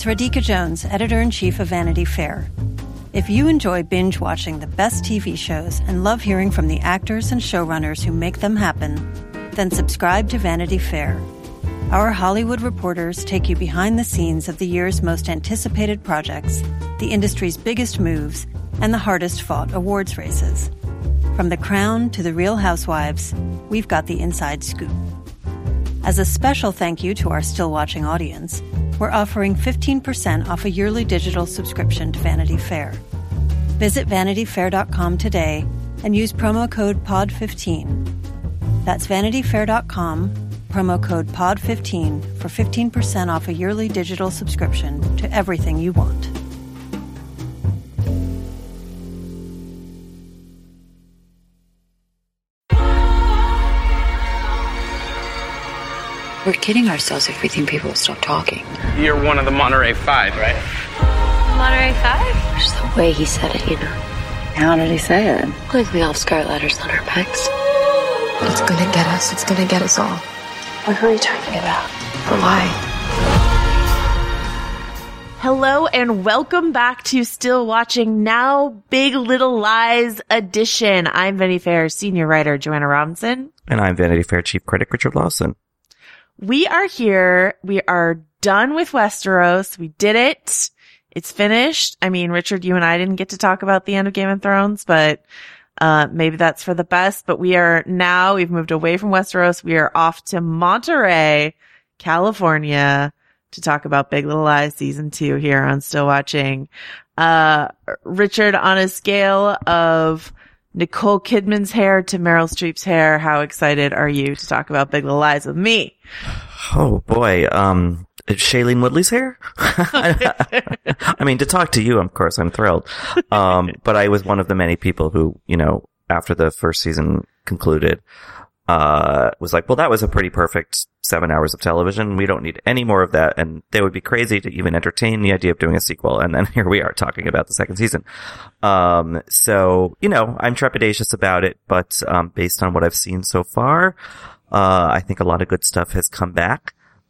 It's Radhika Jones, editor-in-chief of Vanity Fair. If you enjoy binge-watching the best TV shows and love hearing from the actors and showrunners who make them happen, then subscribe to Vanity Fair. Our Hollywood reporters take you behind the scenes of the year's most anticipated projects, the industry's biggest moves, and the hardest-fought awards races. From The Crown to The Real Housewives, we've got the inside scoop. As a special thank you to our still-watching audience, we're offering 15% off a yearly digital subscription to Vanity Fair. Visit vanityfair.com today and use promo code POD15. That's vanityfair.com, promo code POD15 for 15% off a yearly digital subscription to everything you want. We're kidding ourselves if we think people will stop talking. You're one of the Monterey Five, right? Monterey Five? Just the way he said it, you know. How did he say it? Like we all have scarlet letters on our pecs. It's gonna get us. It's gonna get us all. What are you talking about? Or why? Hello and welcome back to Still Watching Now Big Little Lies edition. I'm Vanity Fair senior writer Joanna Robinson. And I'm Vanity Fair chief critic Richard Lawson. We are here. We are done with Westeros. We did it. It's finished. I mean, Richard, you and I didn't get to talk about the end of Game of Thrones, but maybe that's for the best. But we've moved away from Westeros. We are off to Monterey, California to talk about Big Little Lies season 2 here on Still Watching. Richard, on a scale of Nicole Kidman's hair to Meryl Streep's hair, how excited are you to talk about Big Little Lies with me? Oh boy, Shailene Woodley's hair? I mean, to talk to you, of course, I'm thrilled. But I was one of the many people who, you know, after the first season concluded, was like, well, that was a pretty perfect 7 hours of television. We don't need any more of that. And they would be crazy to even entertain the idea of doing a sequel. And then here we are talking about the second season. So, you know, I'm trepidatious about it, but, based on what I've seen so far, I think a lot of good stuff has come back.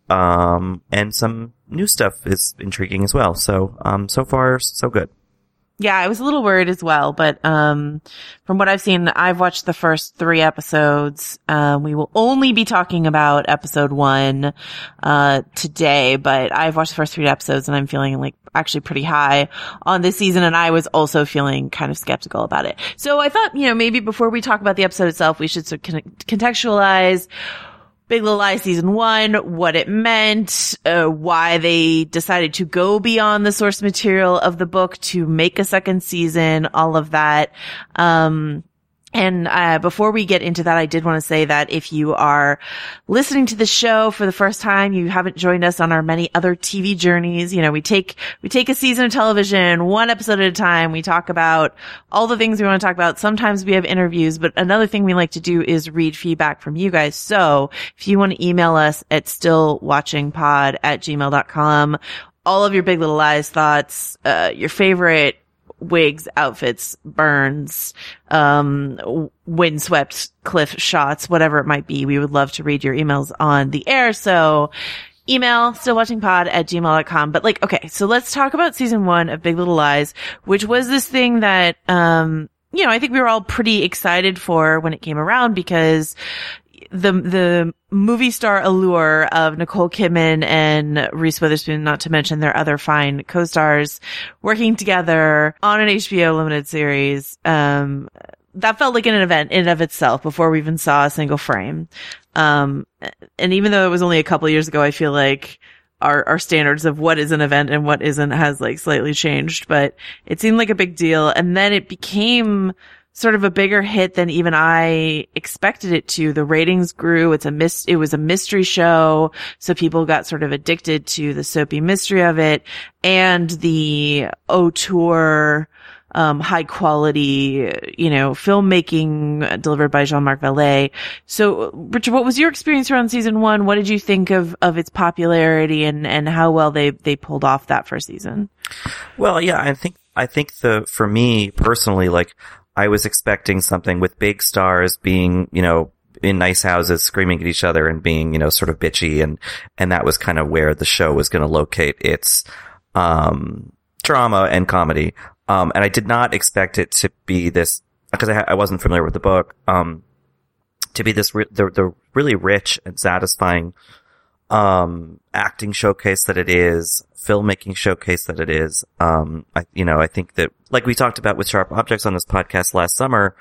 And some new stuff is intriguing as well. So, so far, so good. Yeah, I was a little worried as well, but from what I've seen, I've watched the first 3 episodes. We will only be talking about episode 1 today, but I've watched the first 3 episodes and I'm feeling like actually pretty high on this season, and I was also feeling kind of skeptical about it. So I thought, you know, maybe before we talk about the episode itself, we should sort of contextualize Big Little Lies season 1, what it meant, why they decided to go beyond the source material of the book to make a second season, all of that. And before we get into that, I did want to say that if you are listening to the show for the first time, you haven't joined us on our many other TV journeys. You know, we take a season of television, 1 episode at a time. We talk about all the things we want to talk about. Sometimes we have interviews, but another thing we like to do is read feedback from you guys. So if you want to email us at stillwatchingpod@gmail.com, all of your Big Little Lies thoughts, your favorite wigs, outfits, burns, windswept cliff shots, whatever it might be. We would love to read your emails on the air. So email stillwatchingpod@gmail.com. But okay, so let's talk about season 1 of Big Little Lies, which was this thing that, you know, I think we were all pretty excited for when it came around because the movie star allure of Nicole Kidman and Reese Witherspoon, not to mention their other fine co-stars, working together on an HBO limited series, that felt like an event in and of itself before we even saw a single frame. And even though it was only a couple of years ago, I feel like our standards of what is an event and what isn't has like slightly changed, but it seemed like a big deal. And then it became sort of a bigger hit than even I expected it to. The ratings grew. It was a mystery show. So people got sort of addicted to the soapy mystery of it and the auteur, high quality, you know, filmmaking delivered by Jean-Marc Vallée. So Richard, what was your experience around season 1? What did you think of its popularity and how well they pulled off that first season? Well, yeah, I think for me personally, like, I was expecting something with big stars being, you know, in nice houses screaming at each other and being, you know, sort of bitchy, and that was kind of where the show was going to locate its drama and comedy. And I did not expect it to be this, because I wasn't familiar with the book, to be this, the really rich and satisfying, acting showcase that it is, filmmaking showcase that it is. I think that, like we talked about with Sharp Objects on this podcast last summer,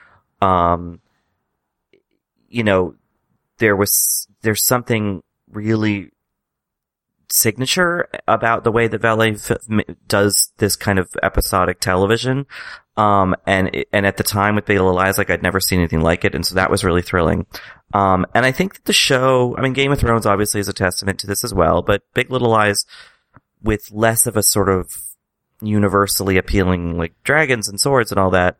there's something really signature about the way that Valet does this kind of episodic television. And at the time with Big Little Lies, like, I'd never seen anything like it. And so that was really thrilling. And I think that the show, I mean, Game of Thrones obviously is a testament to this as well, but Big Little Lies, with less of a sort of universally appealing, like, dragons and swords and all that,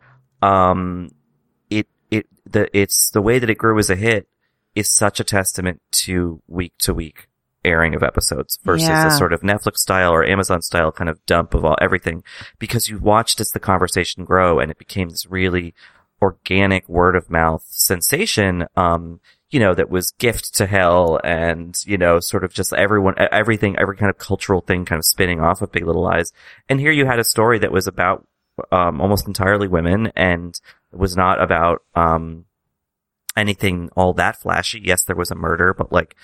it's the way that it grew as a hit is such a testament to week airing of episodes versus a sort of Netflix style or Amazon style kind of dump of everything, because you watched as the conversation grow and it became this really organic word of mouth sensation, that was gift to hell and, sort of just everything, every kind of cultural thing kind of spinning off of Big Little Lies. And here you had a story that was about, almost entirely women, and was not about, anything all that flashy. Yes, there was a murder, but like,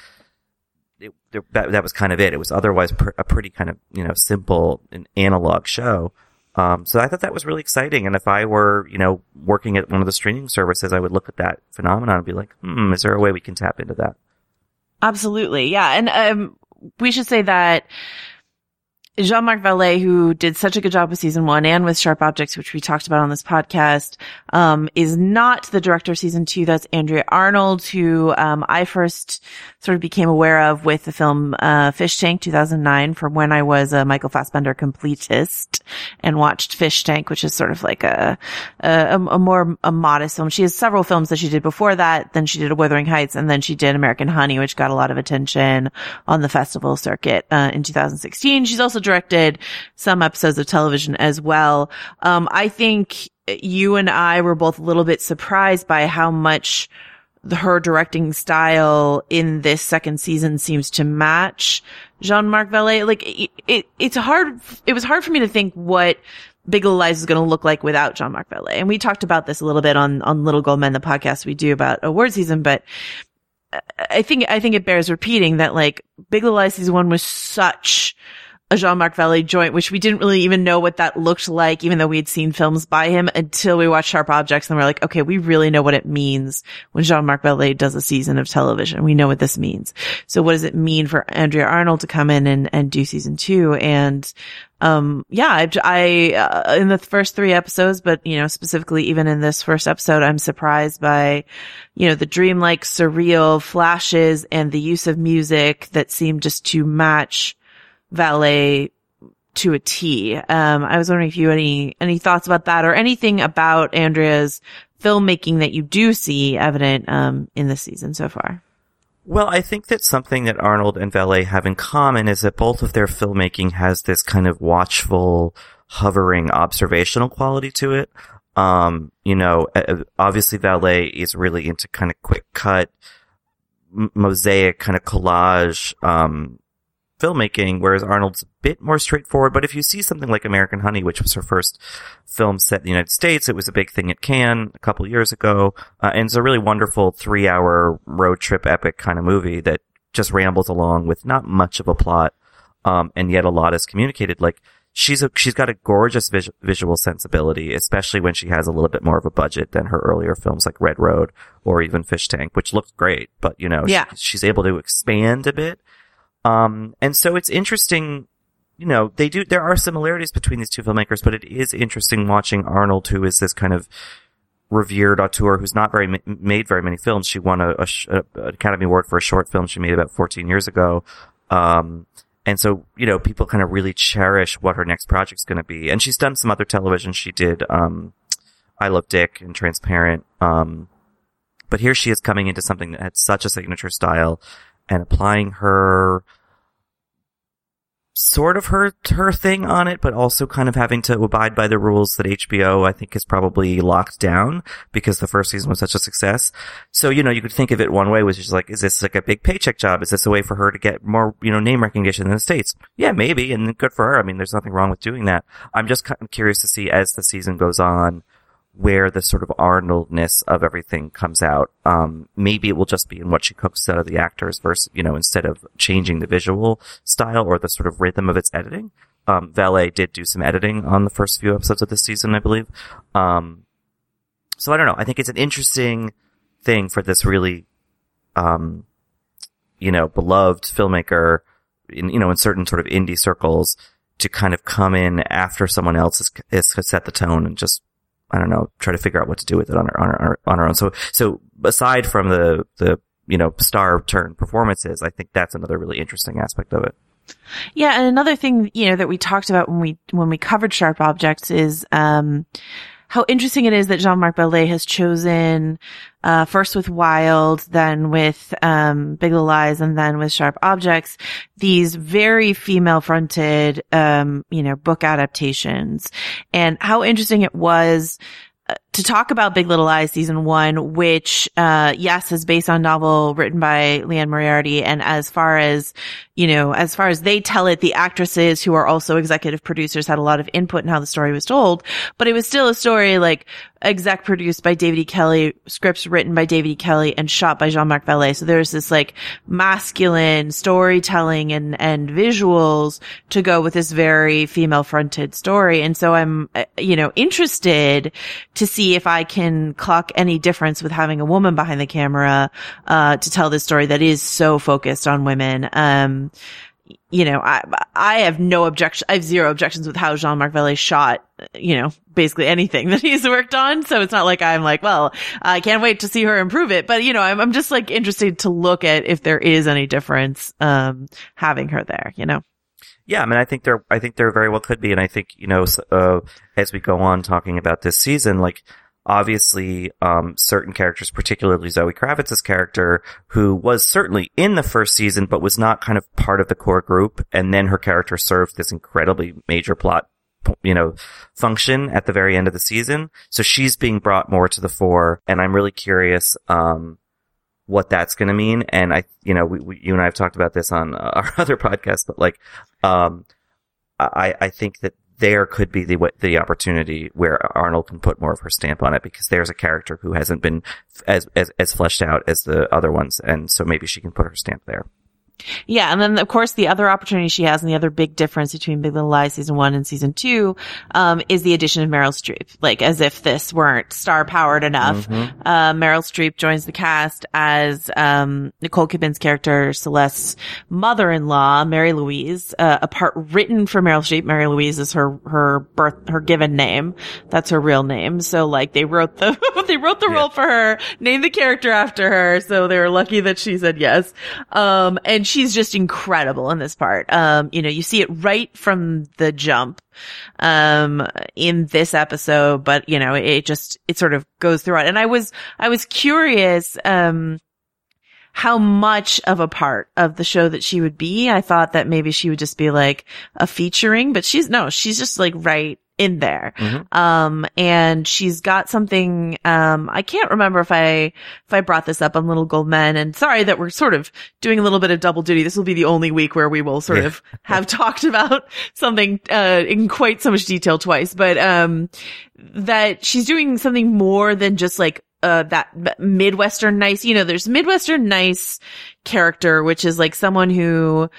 that was kind of it. It was otherwise a pretty kind of, simple and analog show. So I thought that was really exciting. And if I were, working at one of the streaming services, I would look at that phenomenon and be like, is there a way we can tap into that? Absolutely. Yeah. And, we should say that Jean-Marc Vallée, who did such a good job with season 1 and with Sharp Objects, which we talked about on this podcast, is not the director of season 2. That's Andrea Arnold, who I first sort of became aware of with the film Fish Tank 2009, from when I was a Michael Fassbender completist and watched Fish Tank, which is sort of like a more modest film. She has several films that she did before that. Then she did A Wuthering Heights, and then she did American Honey, which got a lot of attention on the festival circuit in 2016. She's also directed some episodes of television as well. I think you and I were both a little bit surprised by how much her directing style in this second season seems to match Jean-Marc Vallée. Like, it was hard for me to think what Big Little Lies is going to look like without Jean-Marc Vallée. And we talked about this a little bit on Little Gold Men, the podcast we do about award season, but I think it bears repeating that, like, Big Little Lies season 1 was such a Jean-Marc Vallée joint, which we didn't really even know what that looked like, even though we had seen films by him, until we watched Sharp Objects, and we're like, okay, we really know what it means when Jean-Marc Vallée does a season of television. We know what this means. So what does it mean for Andrea Arnold to come in and do season 2? And, I in the first 3 episodes, but, specifically even in this first episode, I'm surprised by, the dreamlike, surreal flashes and the use of music that seem just to match Vallée to a T. I was wondering if you had any thoughts about that, or anything about Andrea's filmmaking that you do see evident in this season so far. Well, I think that something that Arnold and Vallée have in common is that both of their filmmaking has this kind of watchful, hovering, observational quality to it. Obviously Vallée is really into kind of quick cut, mosaic kind of collage, filmmaking, whereas Arnold's a bit more straightforward. But if you see something like American Honey, which was her first film set in the United States, it was a big thing at Cannes a couple years ago, and it's a really wonderful 3-hour road trip epic kind of movie that just rambles along with not much of a plot, and yet a lot is communicated. Like, she's got a gorgeous visual sensibility, especially when she has a little bit more of a budget than her earlier films like Red Road or even Fish Tank, which looks great, but she's able to expand a bit. And so it's interesting, there are similarities between these two filmmakers, but it is interesting watching Arnold, who is this kind of revered auteur who's not made very many films. She won an Academy Award for a short film she made about 14 years ago. And so, people kind of really cherish what her next project's going to be. And she's done some other television. She did, I Love Dick and Transparent. But here she is coming into something that had such a signature style and applying her sort of her thing on it, but also kind of having to abide by the rules that HBO, I think, is probably locked down because the first season was such a success. So, you could think of it one way, which is like, is this like a big paycheck job? Is this a way for her to get more, name recognition in the States? Yeah, maybe. And good for her. I mean, there's nothing wrong with doing that. I'm just kind of curious to see as the season goes on, where the sort of Arnoldness of everything comes out. Maybe it will just be in what she cooks out of the actors versus, instead of changing the visual style or the sort of rhythm of its editing. Valet did do some editing on the first few episodes of this season, I believe. So I don't know. I think it's an interesting thing for this really, beloved filmmaker in certain sort of indie circles to kind of come in after someone else has set the tone and just, I don't know, try to figure out what to do with it on our own. So aside from the star turn performances, I think that's another really interesting aspect of it. Yeah. And another thing, that we talked about when we covered Sharp Objects is, how interesting it is that Jean-Marc Vallée has chosen, first with Wild, then with, Big Little Lies, and then with Sharp Objects, these very female-fronted, book adaptations. And how interesting it was to talk about Big Little Lies season 1, which, yes, is based on a novel written by Leanne Moriarty. And as far as they tell it, the actresses who are also executive producers had a lot of input in how the story was told, but it was still a story like exec produced by David E. Kelley, scripts written by David E. Kelley, and shot by Jean-Marc Vallée. So there's this like masculine storytelling and visuals to go with this very female fronted story. And so I'm, interested to see if I can clock any difference with having a woman behind the camera, to tell this story that is so focused on women. I have no objection. I have zero objections with how Jean-Marc Vallée shot, basically anything that he's worked on. So it's not like I'm like, well, I can't wait to see her improve it. But, I'm just like interested to look at if there is any difference, having her there, Yeah, I mean, I think there very well could be. And I think, as we go on talking about this season, like, obviously, certain characters, particularly Zoe Kravitz's character, who was certainly in the first season, but was not kind of part of the core group. And then her character served this incredibly major plot, function at the very end of the season. So she's being brought more to the fore. And I'm really curious, what that's going to mean. And you and I have talked about this on our other podcast, but like, I think that there could be the opportunity where Arnold can put more of her stamp on it because there's a character who hasn't been as fleshed out as the other ones. And so maybe she can put her stamp there. Yeah. And then, of course, the other opportunity she has and the other big difference between Big Little Lies season 1 and season 2, is the addition of Meryl Streep. Like, as if this weren't star powered enough. Mm-hmm. Meryl Streep joins the cast as, Nicole Kidman's character, Celeste's mother-in-law, Mary Louise, a part written for Meryl Streep. Mary Louise is her given name. That's her real name. So, like, they wrote the role for her, named the character after her. So they were lucky that she said yes. And she's just incredible in this part. You see it right from the jump, in this episode, but, it sort of goes throughout. And I was curious, how much of a part of the show that she would be. I thought that maybe she would just be like a featuring, but she's just like right in there. Mm-hmm. And she's got something, I can't remember if I brought this up on Little Gold Men, and sorry that we're sort of doing a little bit of double duty. This will be the only week where we will sort of have talked about something, in quite so much detail twice, but, that she's doing something more than just like, that Midwestern nice, there's Midwestern nice character, which is like someone who,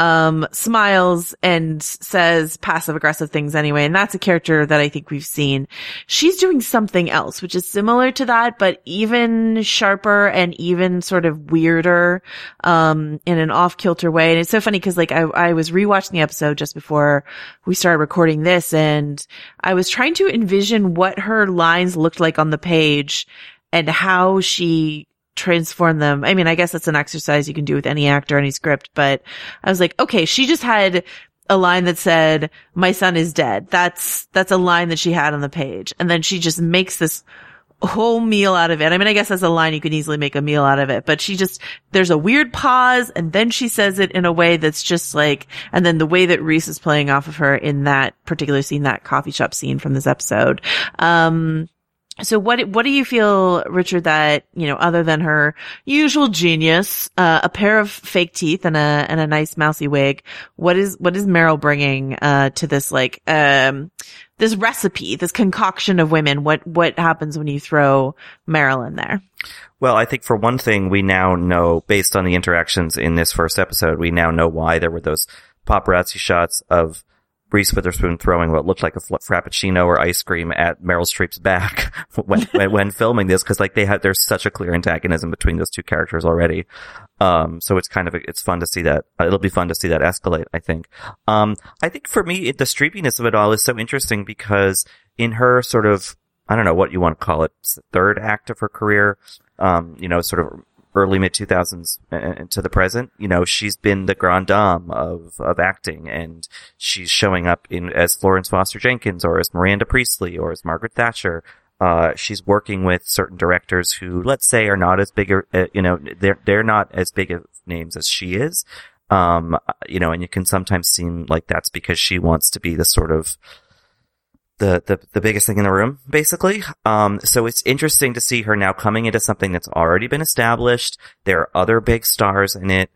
smiles and says passive aggressive things anyway. And that's a character that I think we've seen. She's doing something else, which is similar to that, but even sharper and even sort of weirder, in an off-kilter way. And it's so funny because like I was rewatching the episode just before we started recording this, and I was trying to envision what her lines looked like on the page and how she transform them. I mean, I guess that's an exercise you can do with any actor, any script, but I was like, okay, she just had a line that said, "My son is dead." That's a line that she had on the page. And then she just makes this whole meal out of it. I mean, I guess as a line, you could easily make a meal out of it, but there's a weird pause, and then she says it in a way that's just like, and then the way that Reese is playing off of her in that particular scene, that coffee shop scene from this episode. So what do you feel, Richard, that, other than her usual genius, a pair of fake teeth and a nice mousy wig, what is Meryl bringing, to this, this recipe, this concoction of women? What happens when you throw Meryl in there? Well, I think for one thing, we now know, based on the interactions in this first episode, we now know why there were those paparazzi shots of Reese Witherspoon throwing what looked like a frappuccino or ice cream at Meryl Streep's back when filming this, because there's such a clear antagonism between those two characters already. So it's fun to see that. It'll be fun to see that escalate, I think. I think for me, the streepiness of it all is so interesting because in her sort of, I don't know what you want to call it, third act of her career, sort of early mid-2000s to the present, she's been the grande dame of acting, and she's showing up as Florence Foster Jenkins or as Miranda Priestley or as Margaret Thatcher. She's working with certain directors who, let's say, are not as big, they're not as big of names as she is. And it can sometimes seem like that's because she wants to be the sort of the biggest thing in the room, basically. So it's interesting to see her now coming into something that's already been established. There are other big stars in it.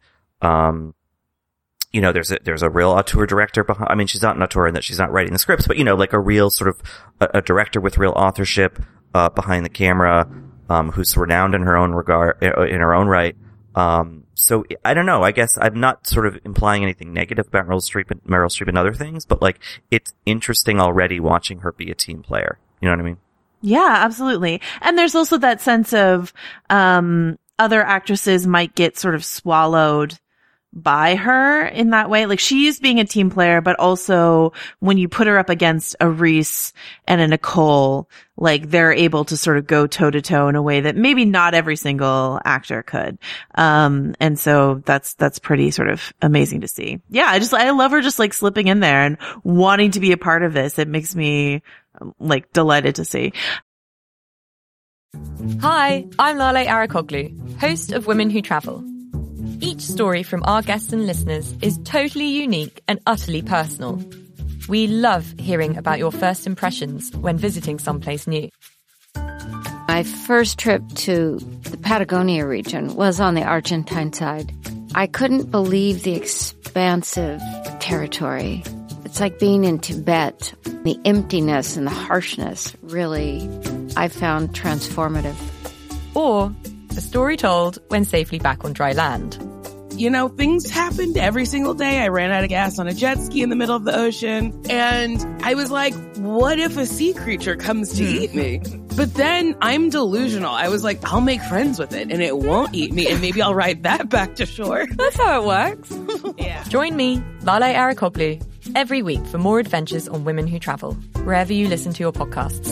There's a real auteur director behind. I mean, she's not an auteur in that she's not writing the scripts, but like a real sort of a director with real authorship behind the camera, who's renowned in her own regard, in her own right. So I don't know. I guess I'm not sort of implying anything negative about Meryl Streep and other things, but it's interesting already watching her be a team player. You know what I mean? Yeah, absolutely. And there's also that sense of, other actresses might get sort of swallowed by her in that way. She's being a team player, but also when you put her up against a Reese and a Nicole, they're able to sort of go toe to toe in a way that maybe not every single actor could. And so that's pretty sort of amazing to see. Yeah. I love her just slipping in there and wanting to be a part of this. It makes me delighted to see. Hi, I'm Lale Arikoglu, host of Women Who Travel. Each story from our guests and listeners is totally unique and utterly personal. We love hearing about your first impressions when visiting someplace new. My first trip to the Patagonia region was on the Argentine side. I couldn't believe the expansive territory. It's like being in Tibet. The emptiness and the harshness really, I found transformative. Or a story told when safely back on dry land. Things happened every single day. I ran out of gas on a jet ski in the middle of the ocean. And I was like, what if a sea creature comes to eat me? But then I'm delusional. I was like, I'll make friends with it and it won't eat me. And maybe I'll ride that back to shore. That's how it works. Yeah. Join me, Lale Arikoglu, every week for more adventures on Women Who Travel, wherever you listen to your podcasts.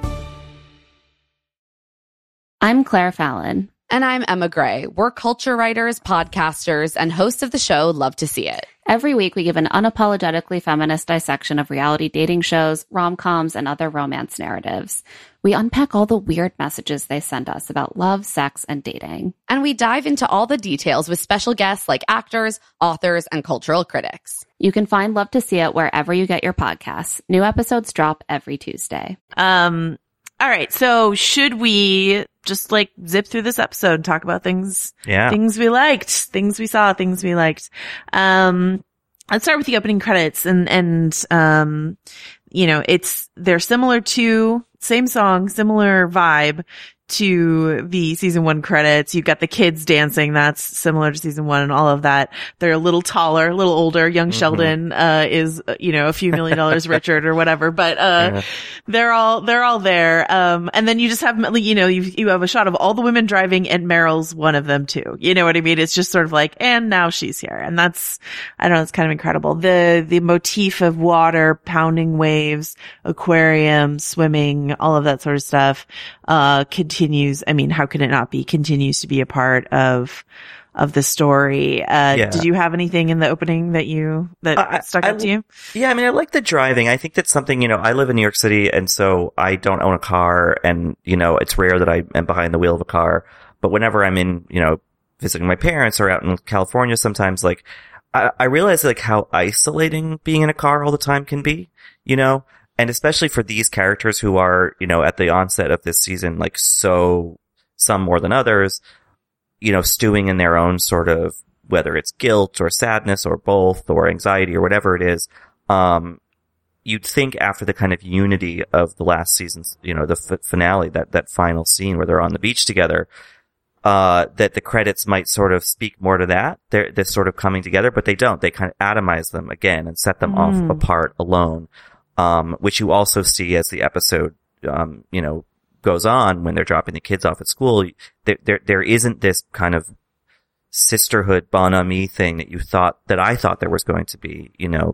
I'm Claire Fallon. And I'm Emma Gray. We're culture writers, podcasters, and hosts of the show Love to See It. Every week, we give an unapologetically feminist dissection of reality dating shows, rom-coms, and other romance narratives. We unpack all the weird messages they send us about love, sex, and dating. And we dive into all the details with special guests like actors, authors, and cultural critics. You can find Love to See It wherever you get your podcasts. New episodes drop every Tuesday. All right. So should we just zip through this episode and talk about things we liked, things we saw, things we liked? Let's start with the opening credits they're similar to same song, similar vibe to the season 1 credits. You've got the kids dancing. That's similar to season 1 and all of that. They're a little taller, a little older. Young Sheldon, is, a few $1 million Richard or whatever, but, they're all there. And then you just have, you have a shot of all the women driving and Meryl's one of them too. You know what I mean? It's just sort of and now she's here. And that's, I don't know, it's kind of incredible. The motif of water, pounding waves, aquarium, swimming, all of that sort of stuff, continues. I mean, how can it not be? Continues to be a part of of the story. Did you have anything in the opening that stuck out to you? Yeah, I mean, I like the driving. I think that's something, I live in New York City, and so I don't own a car, and, it's rare that I am behind the wheel of a car. But whenever I'm in, visiting my parents or out in California sometimes, like, I realize, like, how isolating being in a car all the time can be, and especially for these characters who are, at the onset of this season, like, so, some more than others, stewing in their own sort of, whether it's guilt or sadness or both or anxiety or whatever it is, you'd think after the kind of unity of the last season's, the finale, that final scene where they're on the beach together, that the credits might sort of speak more to that. They're sort of coming together, but they don't. They kind of atomize them again and set them off apart alone, which you also see as the episode, goes on when they're dropping the kids off at school. There isn't this kind of sisterhood bonhomie thing that I thought there was going to be,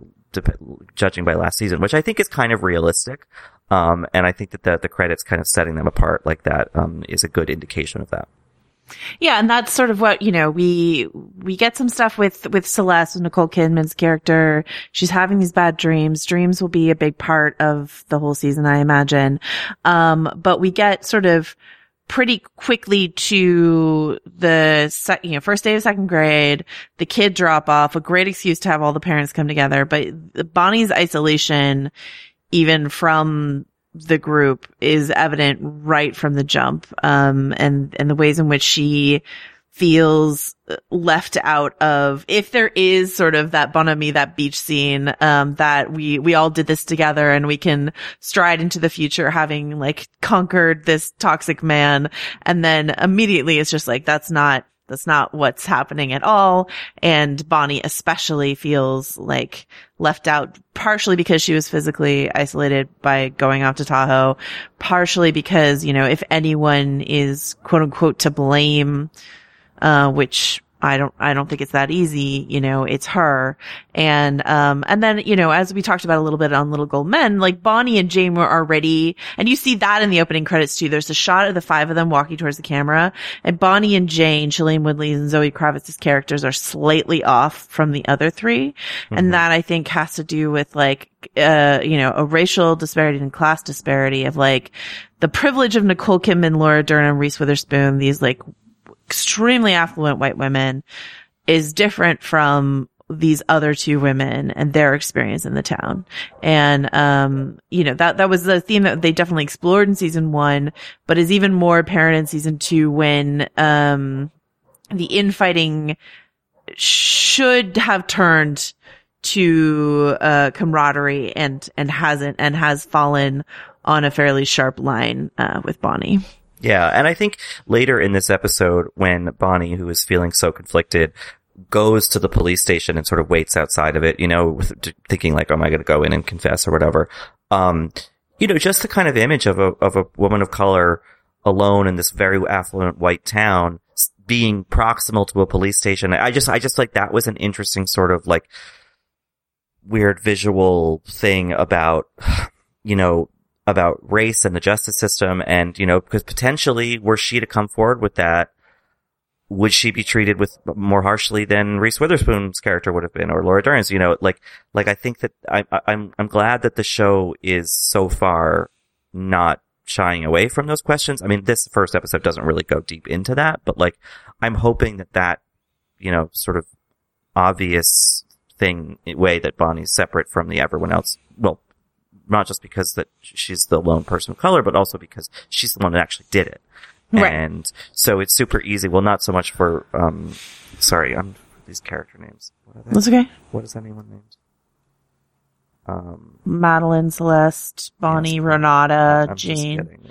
judging by last season, which I think is kind of realistic. And I think that the credits kind of setting them apart like that, is a good indication of that. Yeah, and that's sort of what, we get some stuff with Celeste, Nicole Kidman's character. She's having these bad dreams. Dreams will be a big part of the whole season, I imagine. But we get sort of pretty quickly to the first day of second grade, the kid drop off, a great excuse to have all the parents come together. But Bonnie's isolation, even from the group, is evident right from the jump. And the ways in which she feels left out of, if there is sort of that bonhomie, that beach scene, that we all did this together and we can stride into the future having like conquered this toxic man. And then immediately it's just like, that's not what's happening at all. And Bonnie especially feels like left out, partially because she was physically isolated by going off to Tahoe, partially because, if anyone is quote unquote to blame, which I don't think it's that easy, it's her. And then, as we talked about a little bit on Little Gold Men, like Bonnie and Jane were already, and you see that in the opening credits too. There's a shot of the five of them walking towards the camera, and Bonnie and Jane, Shailene Woodley and Zoe Kravitz's characters are slightly off from the other three. Mm-hmm. And that I think has to do with like, a racial disparity and class disparity of like the privilege of Nicole Kidman, Laura Dern, and Reese Witherspoon, these like extremely affluent white women, is different from these other two women and their experience in the town. And, that was the theme that they definitely explored in season 1, but is even more apparent in season 2 when, the infighting should have turned to, camaraderie and hasn't, and has fallen on a fairly sharp line, with Bonnie. Yeah, and I think later in this episode, when Bonnie, who is feeling so conflicted, goes to the police station and sort of waits outside of it, thinking like, am I going to go in and confess or whatever? Just the kind of image of a woman of color alone in this very affluent white town being proximal to a police station. I just like that was an interesting sort of like weird visual thing about race and the justice system. And, because potentially were she to come forward with that, would she be treated with more harshly than Reese Witherspoon's character would have been, or Laura Dern's, I think that I'm glad that the show is so far not shying away from those questions. I mean, this first episode doesn't really go deep into that, but like, I'm hoping that, sort of obvious way that Bonnie's separate from everyone else. Well, not just because that she's the lone person of color, but also because she's the one that actually did it. Right. And so it's super easy. Well, not so much for, these character names. What are they? That's okay. What is anyone named? Madeline, Celeste, Bonnie, yes, Renata, Jane.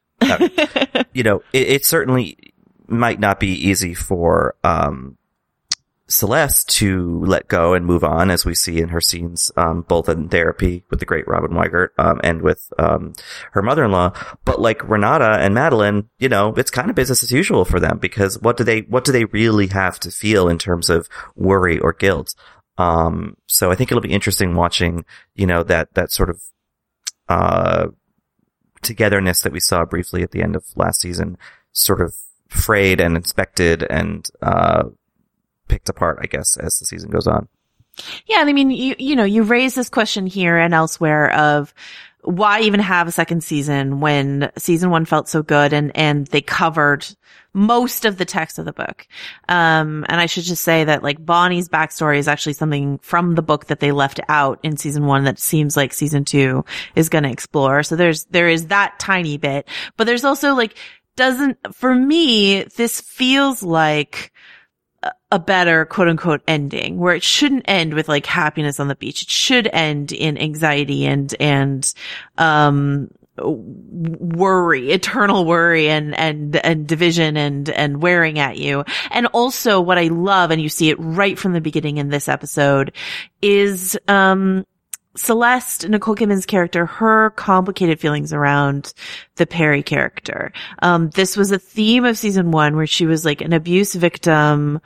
It certainly might not be easy for, Celeste to let go and move on, as we see in her scenes, both in therapy with the great Robin Weigert, and with, her mother-in-law. But like Renata and Madeline, it's kind of business as usual for them, because what do they really have to feel in terms of worry or guilt? So I think it'll be interesting watching, that sort of, togetherness that we saw briefly at the end of last season, sort of frayed and inspected and, picked apart, I guess, as the season goes on. Yeah, and I mean, you raise this question here and elsewhere of why even have a second season when season 1 felt so good and they covered most of the text of the book. And I should just say that like Bonnie's backstory is actually something from the book that they left out in season 1 that seems like season 2 is going to explore. So there is that tiny bit, but there's also like, for me, this feels like a better quote unquote ending where it shouldn't end with like happiness on the beach. It should end in anxiety and worry, eternal worry and division and wearing at you. And also what I love, and you see it right from the beginning in this episode, is, Celeste, Nicole Kidman's character, her complicated feelings around the Perry character. This was a theme of season 1 where she was like an abuse victim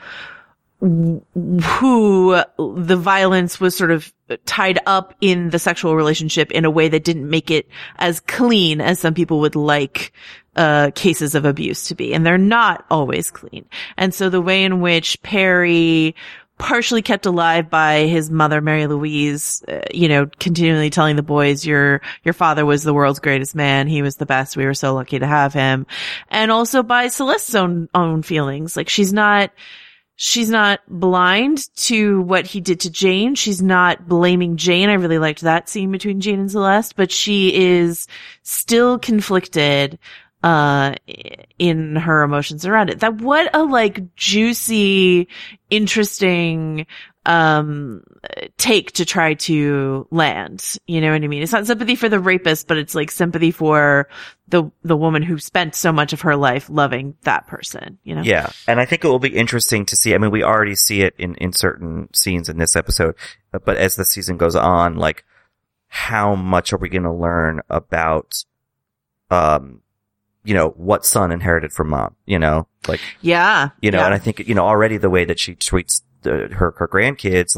who the violence was sort of tied up in the sexual relationship in a way that didn't make it as clean as some people would like cases of abuse to be. And they're not always clean. And so the way in which Perry, partially kept alive by his mother, Mary Louise, continually telling the boys, your father was the world's greatest man. He was the best. We were so lucky to have him. And also by Celeste's own feelings. Like she's not blind to what he did to Jane. She's not blaming Jane. I really liked that scene between Jane and Celeste, but she is still conflicted in her emotions around it. That what a like juicy, interesting take to try to land. You know what I mean? It's not sympathy for the rapist, but it's like sympathy for the woman who spent so much of her life loving that person, you know? Yeah. And I think it will be interesting to see. I mean, we already see it in certain scenes in this episode, but as the season goes on, like how much are we going to learn about, what son inherited from mom, like, yeah, and I think, already the way that she treats her grandkids,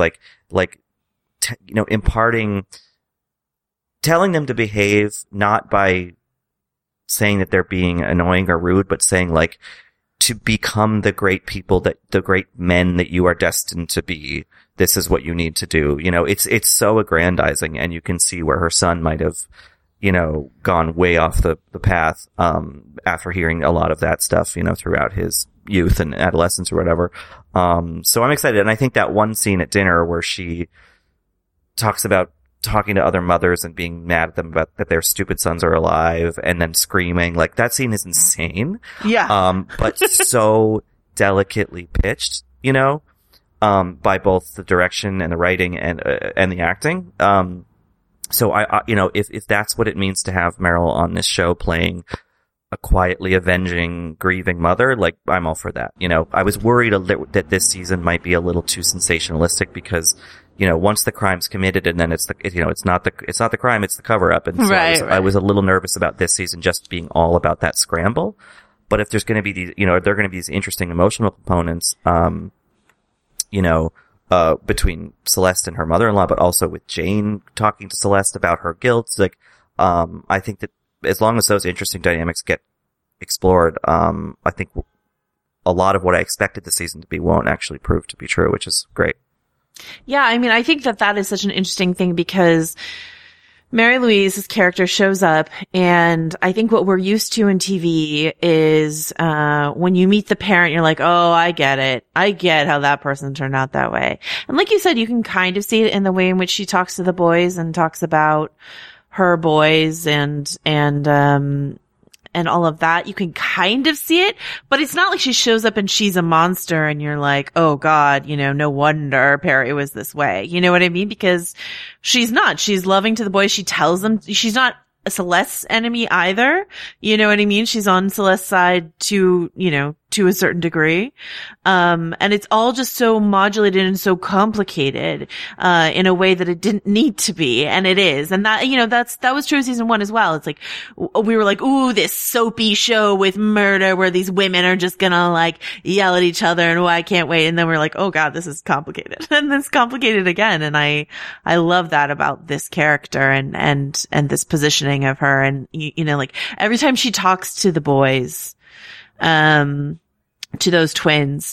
telling them to behave, not by saying that they're being annoying or rude, but saying like to become the great people the great men that you are destined to be. This is what you need to do. It's so aggrandizing, and you can see where her son might have, gone way off the path, after hearing a lot of that stuff, throughout his youth and adolescence or whatever. So I'm excited. And I think that one scene at dinner where she talks about talking to other mothers and being mad at them about that their stupid sons are alive and then screaming, like that scene is insane. Yeah. But so delicately pitched, by both the direction and the writing and the acting. So if that's what it means to have Meryl on this show playing a quietly avenging, grieving mother, like I'm all for that. I was worried that this season might be a little too sensationalistic because, once the crime's committed and then it's not the crime, it's the cover up. And so I was a little nervous about this season just being all about that scramble. But if there's going to be these, there are going to be these interesting emotional components, between Celeste and her mother-in-law, but also with Jane talking to Celeste about her guilt. Like, I think that as long as those interesting dynamics get explored, I think a lot of what I expected the season to be won't actually prove to be true, which is great. Yeah, I mean, I think that is such an interesting thing because Mary Louise's character shows up, and I think what we're used to in TV is when you meet the parent, you're like, oh, I get it. I get how that person turned out that way. And like you said, you can kind of see it in the way in which she talks to the boys and talks about her boys and all of that. You can kind of see it, but it's not like she shows up and she's a monster and you're like, oh God, no wonder Perry was this way. You know what I mean? Because she's not. She's loving to the boys. She tells them she's not a Celeste's enemy either. You know what I mean? She's on Celeste's side to a certain degree. And it's all just so modulated and so complicated, in a way that it didn't need to be. And it is. And that, that was true of season 1 as well. It's like, we were like, ooh, this soapy show with murder where these women are just gonna like yell at each other and I can't wait. And then we're like, oh God, this is complicated. And it's complicated again. And I love that about this character and this positioning of her. And, like every time she talks to the boys, to those twins,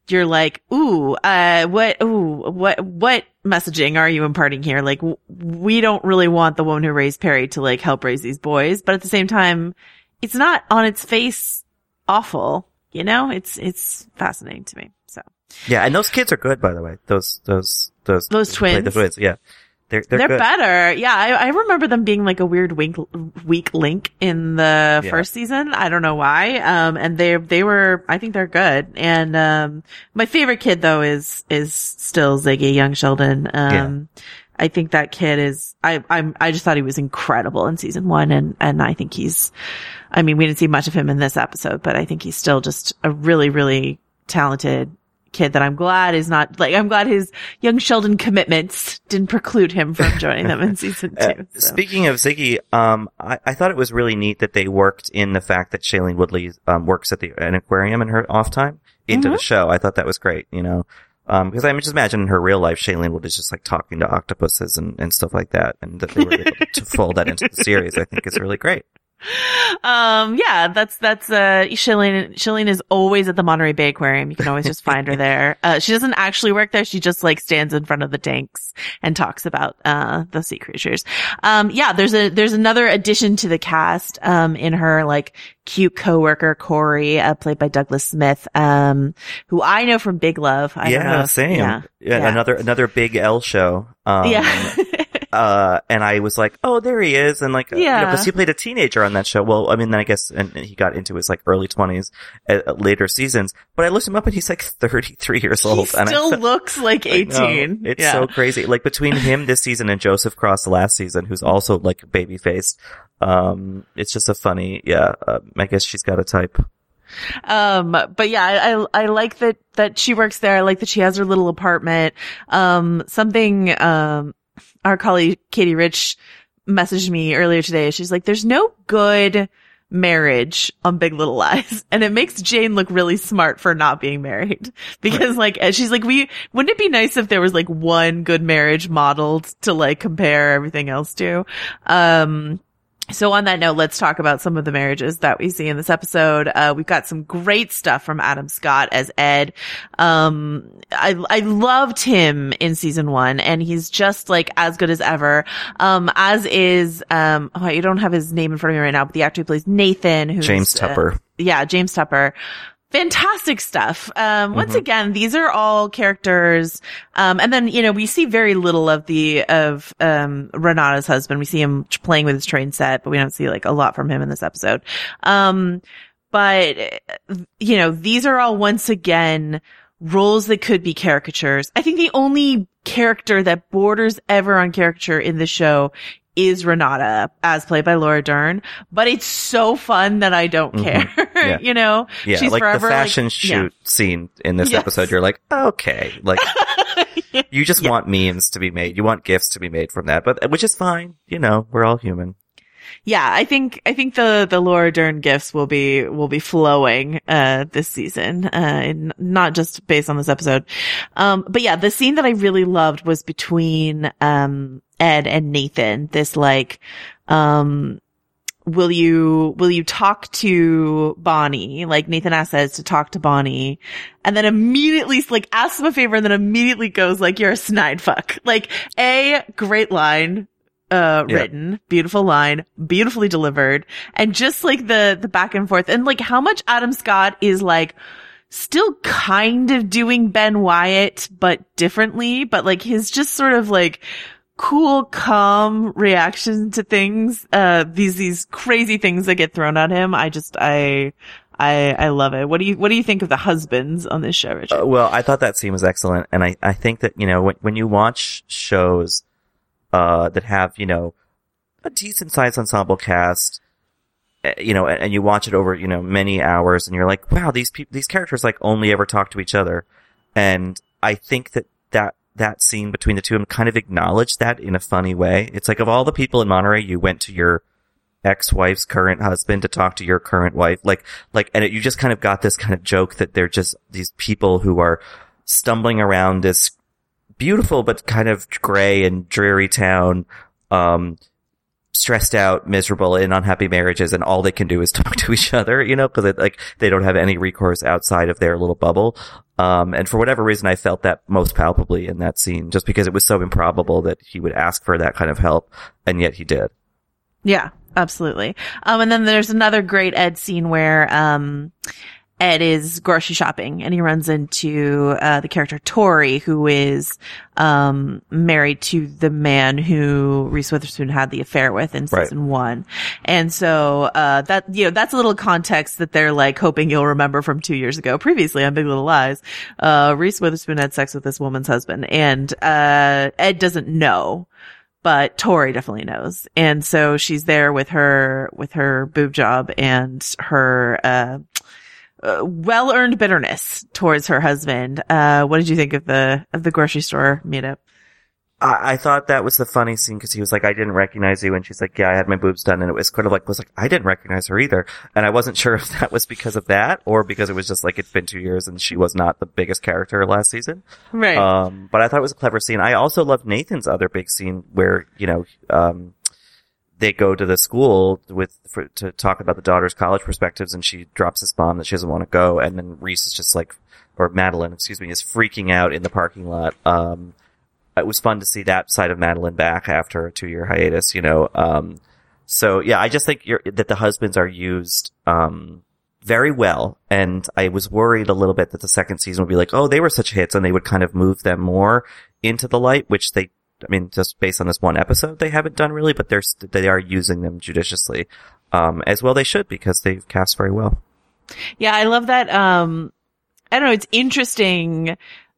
you're like, what messaging are you imparting here? Like, we don't really want the woman who raised Perry to like help raise these boys, but at the same time, it's not on its face awful. You know, it's fascinating to me. So yeah, and those kids are good, by the way. Those twins. The twins, yeah. They're good. better. Yeah, I remember them being like a weird weak link in the first season. I don't know why. And they were, I think they're good. And, my favorite kid though is still Ziggy, young Sheldon. I think that kid is, I just thought he was incredible in season 1. And I think we didn't see much of him in this episode, but I think he's still just a really, really talented kid that I'm glad his young Sheldon commitments didn't preclude him from joining them in season 2. So. Speaking of Ziggy, I thought it was really neat that they worked in the fact that Shailene Woodley works at an aquarium in her off time into the show. I thought that was great, you know. Because I just imagine in her real life, Shailene Woodley's just like talking to octopuses and stuff like that, and that they were able to fold that into the series, I think is really great. That's Shailene is always at the Monterey Bay Aquarium. You can always just find her there. She doesn't actually work there. She just like stands in front of the tanks and talks about, the sea creatures. There's another addition to the cast, in her like cute coworker, Corey, played by Douglas Smith, who I know from Big Love. Same. Yeah. Another Big L show. And I was like, oh, there he is. And like, cause he played a teenager on that show. Well, I mean, then I guess, and he got into his like early 20s at later seasons, but I looked him up and he's like 33 years old. He still looks like 18. It's so crazy. Like between him this season and Joseph Cross the last season, who's also like baby faced. It's just a funny, I guess she's got a type. But yeah, I like that she works there. I like that she has her little apartment. Our colleague Katie Rich messaged me earlier today. She's like, there's no good marriage on Big Little Lies. And it makes Jane look really smart for not being married. Because like, she's like, wouldn't it be nice if there was like one good marriage modeled to like compare everything else to? So on that note, let's talk about some of the marriages that we see in this episode. We've got some great stuff from Adam Scott as Ed. I loved him in season 1 and he's just like as good as ever. As is, I don't have his name in front of me right now, but the actor who plays Nathan, who's James Tupper. James Tupper. Fantastic stuff. Once again, these are all characters. And then, we see very little of Renata's husband. We see him playing with his train set, but we don't see like a lot from him in this episode. But these are all once again roles that could be caricatures. I think the only character that borders ever on caricature in the show is Renata, as played by Laura Dern, but it's so fun that I don't care. Yeah. She's like forever the fashion shoot scene in this episode, you're like, okay, like you just want memes to be made. You want GIFs to be made from that, but which is fine. We're all human. Yeah, I think the Laura Dern gifts will be flowing, this season, and not just based on this episode. But yeah, the scene that I really loved was between, Ed and Nathan. This like, will you talk to Bonnie? Like Nathan asks Ed to talk to Bonnie and then immediately like asks him a favor and then immediately goes like, you're a snide fuck. Like great line. Written, beautiful line, beautifully delivered, and just like the back and forth, and like how much Adam Scott is like still kind of doing Ben Wyatt, but differently, but like his just sort of like cool, calm reaction to things, these crazy things that get thrown at him. I love it. What do you think of the husbands on this show, Richard? Well, I thought that scene was excellent, and I think that, when you watch shows that have, a decent sized ensemble cast, and you watch it over, many hours and you're like, wow, these characters like only ever talk to each other. And I think that scene between the two of them kind of acknowledged that in a funny way. It's like, of all the people in Monterey, you went to your ex-wife's current husband to talk to your current wife. And you just kind of got this kind of joke that they're just these people who are stumbling around this beautiful but kind of gray and dreary town, stressed out, miserable, in unhappy marriages, and all they can do is talk to each other, because they don't have any recourse outside of their little bubble. And for whatever reason, I felt that most palpably in that scene, just because it was so improbable that he would ask for that kind of help, and yet he did. Yeah, absolutely. And then there's another great Ed scene where, Ed is grocery shopping and he runs into, the character Tori, who is, married to the man who Reese Witherspoon had the affair with in season 1. And so, that's a little context that they're like hoping you'll remember from 2 years ago. Previously on Big Little Lies, Reese Witherspoon had sex with this woman's husband, and, Ed doesn't know. But Tori definitely knows. And so she's there with her boob job and her, well-earned bitterness towards her husband. What did you think of the grocery store meetup? I thought that was the funny scene because he was like, I didn't recognize you. And she's like, yeah, I had my boobs done. And it was kind of like, I didn't recognize her either. And I wasn't sure if that was because of that or because it was just like, it's been 2 years and she was not the biggest character last season. Right. But I thought it was a clever scene. I also loved Nathan's other big scene where, they go to the school to talk about the daughter's college perspectives, and she drops this bomb that she doesn't want to go, and then Reese is just like, or Madeline, is freaking out in the parking lot. It was fun to see that side of Madeline back after a 2-year hiatus, So yeah, I just think that the husbands are used, very well, and I was worried a little bit that the second season would be like, oh, they were such hits, and they would kind of move them more into the light, which just based on this one episode, they haven't done really, but they are using them judiciously, as well they should, because they've cast very well. Yeah, I love that. I don't know. It's interesting.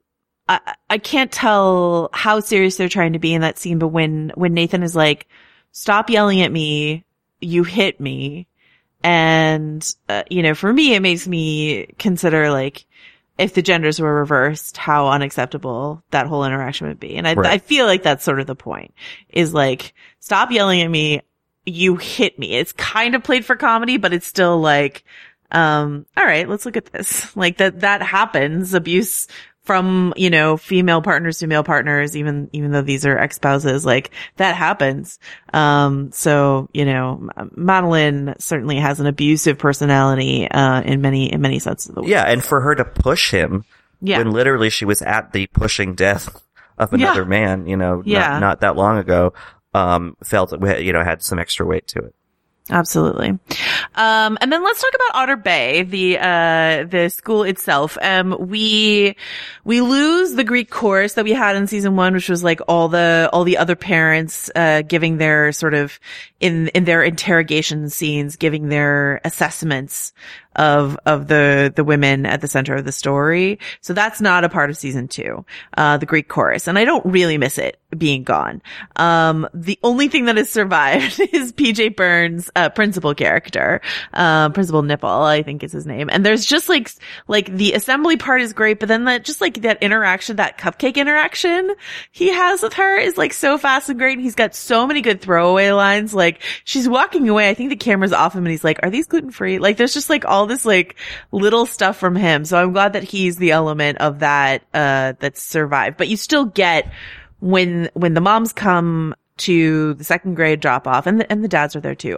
I can't tell how serious they're trying to be in that scene, but when Nathan is like, stop yelling at me, you hit me. And, for me, it makes me consider like, if the genders were reversed, how unacceptable that whole interaction would be. And I feel like that's sort of the point, is like, stop yelling at me, you hit me. It's kind of played for comedy, but it's still like, all right, let's look at this. Like that happens. Abuse from, female partners to male partners, even though these are ex-spouses, like that happens. So, Madeline certainly has an abusive personality, in many senses of the word. Yeah. And for her to push him when literally she was at the pushing death of another man, not that long ago, felt, had some extra weight to it. Absolutely. And then let's talk about Otter Bay, the school itself. We lose the Greek chorus that we had in season 1, which was like all the other parents, giving their sort of, in their interrogation scenes, giving their assessments of the women at the center of the story. So that's not a part of season 2, the Greek chorus. And I don't really miss it being gone. The only thing that has survived is PJ Burns' principal character, Principal Nipple, I think is his name. And there's just like the assembly part is great, but then that interaction, that cupcake interaction he has with her is like so fast and great. And he's got so many good throwaway lines. Like she's walking away, I think the camera's off him and he's like, are these gluten free? Like there's just like all this like little stuff from him. So I'm glad that he's the element of that, that's survived. But you still get when the moms come to the second grade drop off and the dads are there too.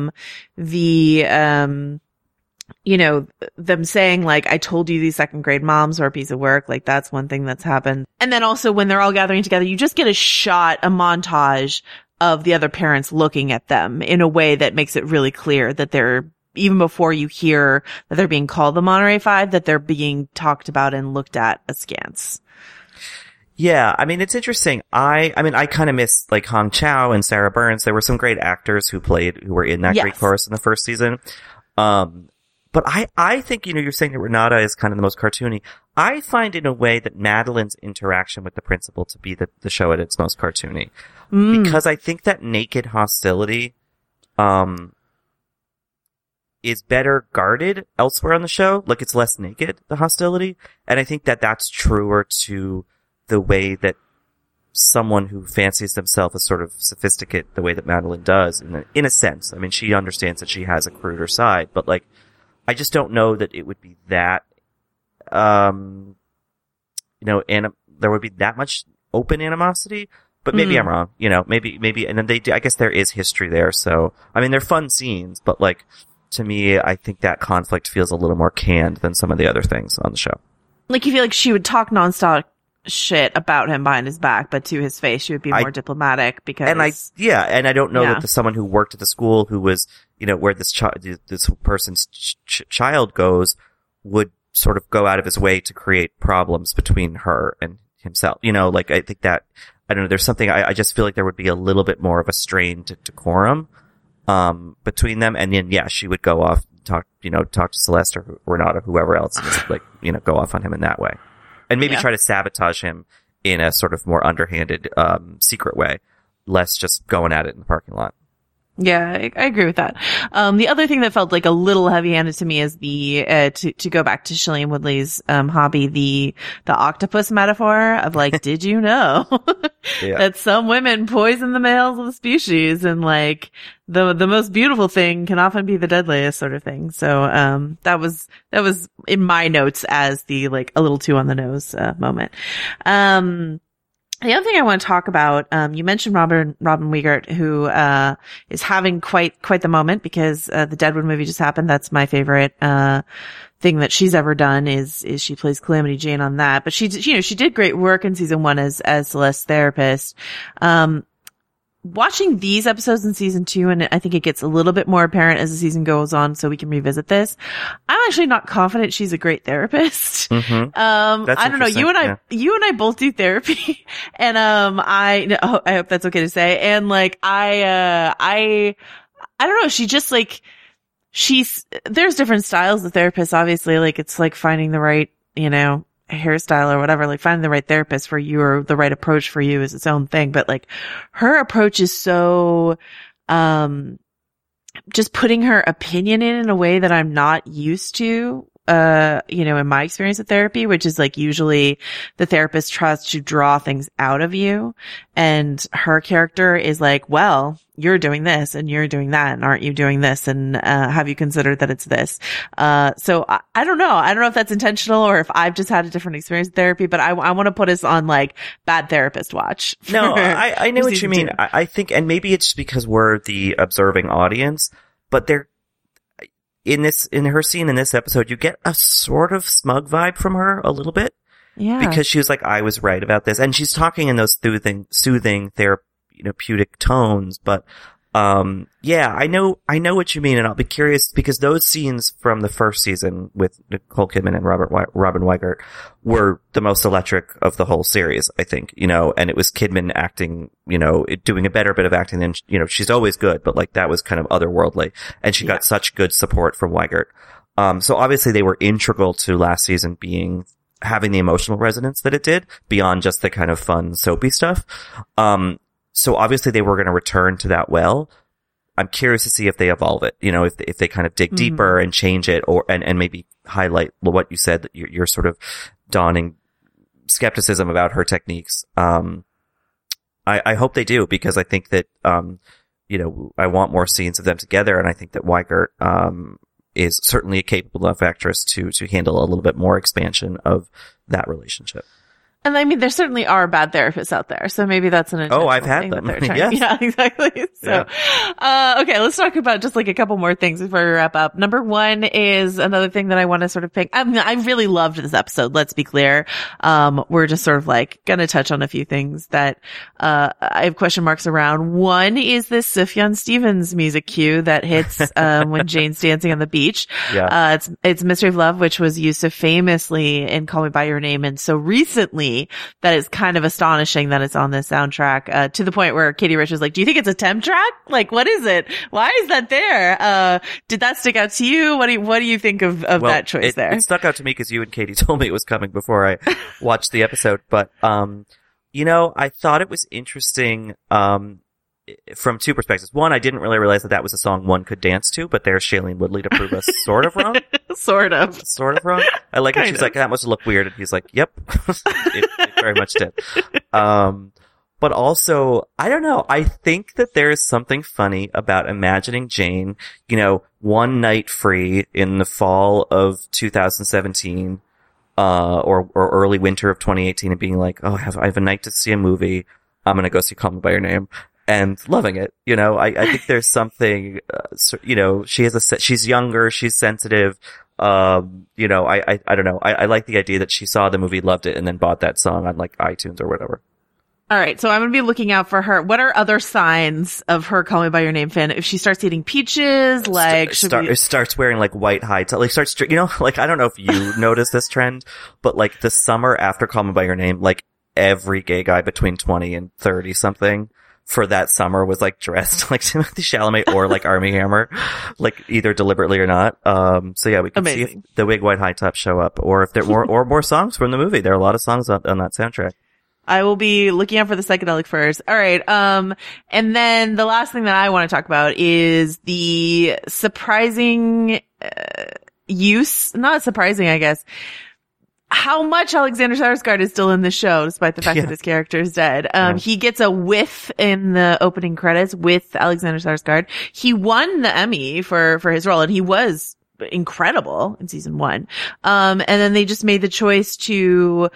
Them saying like, I told you these second grade moms are a piece of work. Like that's one thing that's happened. And then also when they're all gathering together, you just get a montage of the other parents looking at them in a way that makes it really clear that they're, even before you hear that they're being called the Monterey Five, that they're being talked about and looked at askance. Yeah, I mean, it's interesting. I kind of miss like Hong Chow and Sarah Burns. There were some great actors who were in that Greek chorus in the first season. But I think, you're saying that Renata is kind of the most cartoony. I find in a way that Madeline's interaction with the principal to be the show at its most cartoony. Because I think that naked hostility, is better guarded elsewhere on the show. Like it's less naked, the hostility. And I think that that's truer to the way that someone who fancies themselves as sort of sophisticated the way that Madeline does in a sense. I mean, she understands that she has a cruder side, but like, I just don't know that it would be that, and there would be that much open animosity. But maybe I'm wrong. You know, maybe, and then I guess there is history there. So, I mean, they're fun scenes, but like, to me, I think that conflict feels a little more canned than some of the other things on the show. Like, you feel like she would talk nonstop shit about him behind his back, but to his face, she would be more diplomatic because. And I don't know that someone who worked at the school who was, you know, where this person's child goes would sort of go out of his way to create problems between her and himself. You know, like, I think that, I don't know, there's something, I just feel like there would be a little bit more of a strain to decorum, between them. And then, yeah, she would go off, talk to Celeste or Renata, whoever else, and just, like, you know, go off on him in that way. And maybe try to sabotage him in a sort of more underhanded, secret way, less just going at it in the parking lot. Yeah, I agree with that. The other thing that felt like a little heavy-handed to me is to go back to Shailene Woodley's, hobby, the octopus metaphor of like, did you know that some women poison the males of the species, and like, the most beautiful thing can often be the deadliest sort of thing. So, that was in my notes as the like a little too on the nose, moment. The other thing I want to talk about, you mentioned Robin Weigert, who, is having quite the moment because, the Deadwood movie just happened. That's my favorite, thing that she's ever done is she plays Calamity Jane on that. But she did great work in season 1 as Celeste's therapist. Watching these episodes in season 2, and I think it gets a little bit more apparent as the season goes on, so we can revisit this. I'm actually not confident she's a great therapist. Mm-hmm. I don't know. You and I both do therapy, and I hope that's okay to say. And like, I don't know. She just like, there's different styles of therapists. Obviously, like it's like finding the right, you know, hairstyle or whatever, like finding the right therapist for you or the right approach for you is its own thing. But like her approach is so, just putting her opinion in a way that I'm not used to, in my experience of therapy, which is like usually the therapist tries to draw things out of you. And her character is like, well, you're doing this and you're doing that. And aren't you doing this? And, have you considered that it's this? So I don't know. I don't know if that's intentional or if I've just had a different experience with therapy, but I want to put us on like bad therapist watch. No, I know what you mean. I think, and maybe it's because we're the observing audience, but in her scene in this episode, you get a sort of smug vibe from her a little bit. Yeah. Because she was like, I was right about this. And she's talking in those soothing therapeutic tones. But, yeah, I know what you mean. And I'll be curious because those scenes from the first season with Nicole Kidman and Robin Weigert were the most electric of the whole series, I think, and it was Kidman acting, doing a better bit of acting than, she's always good, but like that was kind of otherworldly. And she got such good support from Weigert. So obviously they were integral to last season having the emotional resonance that it did beyond just the kind of fun soapy stuff. So obviously they were going to return to that well. I'm curious to see if they evolve it, if they kind of dig deeper and change it and maybe highlight what you said, that you're sort of dawning skepticism about her techniques. I hope they do because I think that, I want more scenes of them together. And I think that Weigert, is certainly a capable enough actress to handle a little bit more expansion of that relationship. And I mean, there certainly are bad therapists out there, so maybe that's an intentional I've had thing them. That they're trying. Yes. Yeah, exactly. So, okay, let's talk about just like a couple more things before we wrap up. Number one is another thing that I want to sort of pick. I really loved this episode. Let's be clear. We're just sort of like going to touch on a few things that I have question marks around. One is this Sufjan Stevens music cue that hits when Jane's dancing on the beach. Yeah. It's Mystery of Love, which was used so famously in Call Me by Your Name, and so recently that is kind of astonishing that it's on this soundtrack, to the point where Katie Rich was like, do you think it's a temp track? Like, what is it? Why is that there? Did that stick out to you? What do you think of that choice there? It stuck out to me because you and Katie told me it was coming before I watched the episode. But, I thought it was interesting, from two perspectives. One, I didn't really realize that was a song one could dance to, but there's Shailene Woodley to prove us sort of wrong. Sort of wrong. I like it. She's like, that must look weird. And he's like, yep. it very much did. But also, I don't know. I think that there is something funny about imagining Jane, one night free in the fall of 2017, or early winter of 2018 and being like, oh, I have a night to see a movie. I'm going to go see Call Me by Your Name and loving it. You know, I think there's something, you know, she's younger, she's sensitive. You know, I don't know. I like the idea that she saw the movie, loved it, and then bought that song on like iTunes or whatever. All right, so I'm going to be looking out for her. What are other signs of her Call Me by Your Name fan? If she starts eating peaches, like starts wearing like white high top, like starts, you know, like I don't know if you notice this trend, but like the summer after Call Me by Your Name, like every gay guy between 20 and 30 something for that summer was like dressed like Timothée Chalamet or like Armie Hammer, like either deliberately or not. So yeah, we can see if the wig white high top show up, or if there are more songs from the movie. There are a lot of songs on that soundtrack. I will be looking out for the psychedelic first. All right. And then the last thing that I want to talk about is the surprising, not surprising, I guess, how much Alexander Skarsgård is still in the show, despite the fact that his character is dead. He gets a whiff in the opening credits with Alexander Skarsgård. He won the Emmy for his role, and he was incredible in season 1. And then they just made the choice to,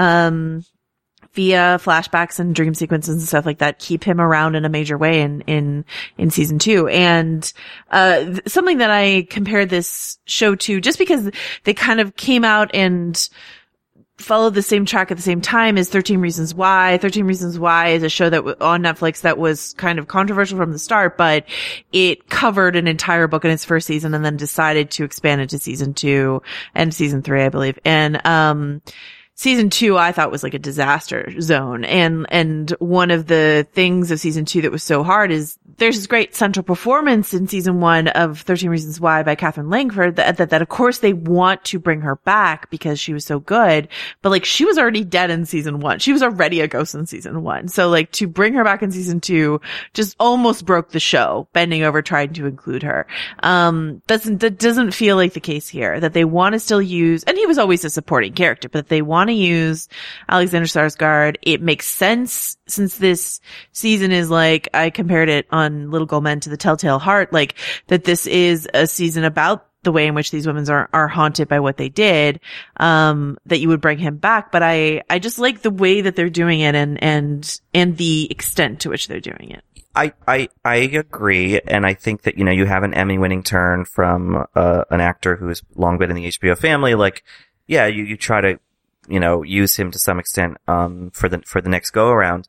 via flashbacks and dream sequences and stuff like that, keep him around in a major way in season 2. And, something that I compared this show to, just because they kind of came out and followed the same track at the same time, is 13 Reasons Why. 13 Reasons Why is a show that on Netflix that was kind of controversial from the start, but it covered an entire book in its first season and then decided to expand into season 2 and season 3, I believe. And, season 2, I thought was like a disaster zone. And one of the things of season 2 that was so hard is there's this great central performance in season 1 of 13 Reasons Why by Catherine Langford that of course they want to bring her back because she was so good. But like she was already dead in season 1. She was already a ghost in season 1. So like to bring her back in season 2 just almost broke the show, bending over trying to include her. That doesn't feel like the case here, that they want to still use, and he was always a supporting character, but they want to use Alexander Skarsgård. It makes sense since this season is like, I compared it on Little Gold Men to The Telltale Heart, like that this is a season about the way in which these women are haunted by what they did, that you would bring him back. But I just like the way that they're doing it and the extent to which they're doing it. I agree, and I think that, you know, you have an Emmy-winning turn from an actor who has long been in the HBO family. Like, yeah, you try to, you know, use him to some extent for the next go around.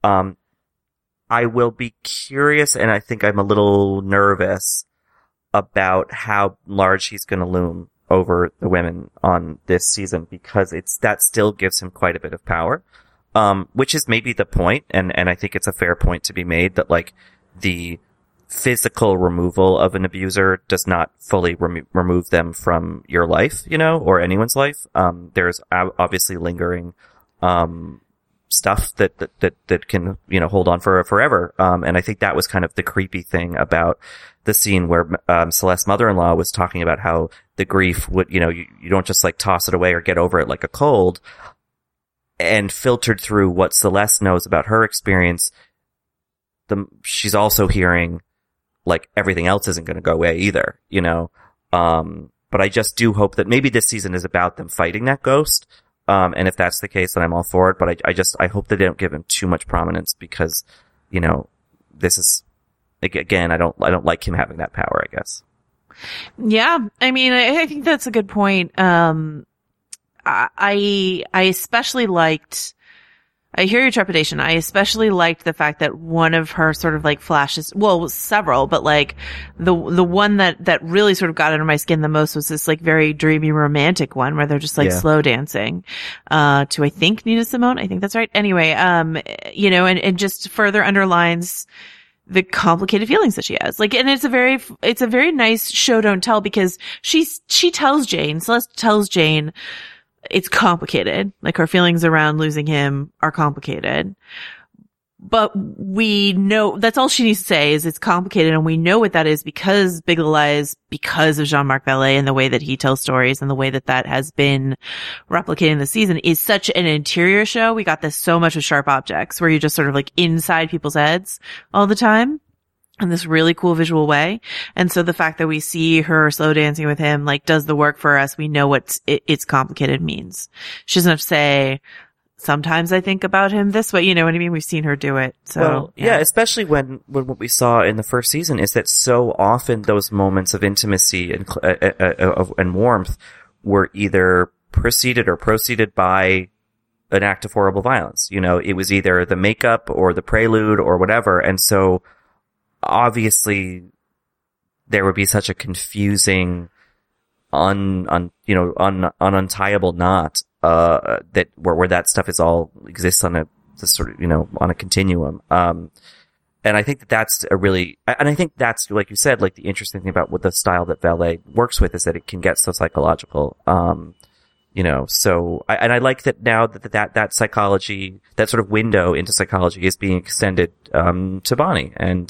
I will be curious, and I think I'm a little nervous about how large he's going to loom over the women on this season, because that still gives him quite a bit of power. Which is maybe the point, and I think it's a fair point to be made, that like the physical removal of an abuser does not fully remove them from your life, you know, or anyone's life. There's obviously lingering stuff that can, you know, hold on for forever. And I think that was kind of the creepy thing about the scene where Celeste's mother-in-law was talking about how the grief would, you know, you don't just like toss it away or get over it like a cold. And filtered through what Celeste knows about her experience, she's also hearing like everything else isn't going to go away either, you know. But I just do hope that maybe this season is about them fighting that ghost. And if that's the case, then I'm all for it. But I hope that they don't give him too much prominence, because, you know, this is, again, I don't like him having that power, I guess. Yeah. I mean, I think that's a good point. I especially liked, I hear your trepidation. I especially liked the fact that one of her sort of like flashes, well, several, but like the one that really sort of got under my skin the most was this like very dreamy romantic one where they're just like slow dancing, to I think Nina Simone. I think that's right. Anyway, you know, and just further underlines the complicated feelings that she has. Like, and it's a very nice show don't tell, because she tells Jane, Celeste tells Jane, it's complicated. Like her feelings around losing him are complicated. But we know that's all she needs to say is it's complicated. And we know what that is because Big Little Lies, because of Jean-Marc Vallée and the way that he tells stories and the way that has been replicating the season is such an interior show. We got this so much with Sharp Objects where you're just sort of like inside people's heads all the time in this really cool visual way. And so the fact that we see her slow dancing with him, like, does the work for us. We know what it's complicated means. She doesn't have to say sometimes I think about him this way. You know what I mean? We've seen her do it. So well, yeah, especially when what we saw in the first season is that so often those moments of intimacy and warmth were either preceded or proceeded by an act of horrible violence. You know, it was either the makeup or the prelude or whatever. And so obviously there would be such a confusing, untieable knot, that where that stuff is all exists on a sort of, on a continuum. And I think that's I think that's, like you said, like the interesting thing about what the style that Valet works with is that it can get so psychological. So I like that now that psychology, that sort of window into psychology is being extended, to Bonnie. And,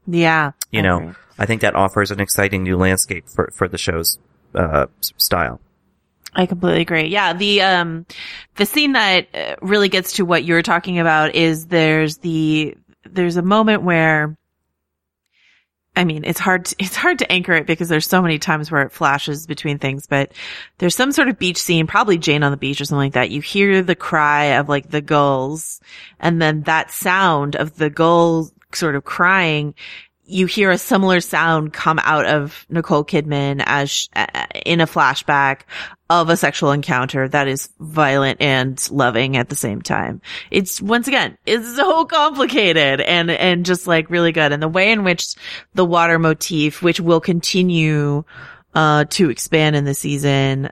I think that offers an exciting new landscape for the show's, style. I completely agree. Yeah. The scene that really gets to what you're talking about is there's a moment where, I mean, it's hard to anchor it because there's so many times where it flashes between things, but there's some sort of beach scene, probably Jane on the beach or something like that. You hear the cry of like the gulls, and then that sound of the gulls sort of crying, you hear a similar sound come out of Nicole Kidman as in a flashback of a sexual encounter that is violent and loving at the same time. It's, once again, it's so complicated and just like really good. And the way in which the water motif, which will continue to expand in the season,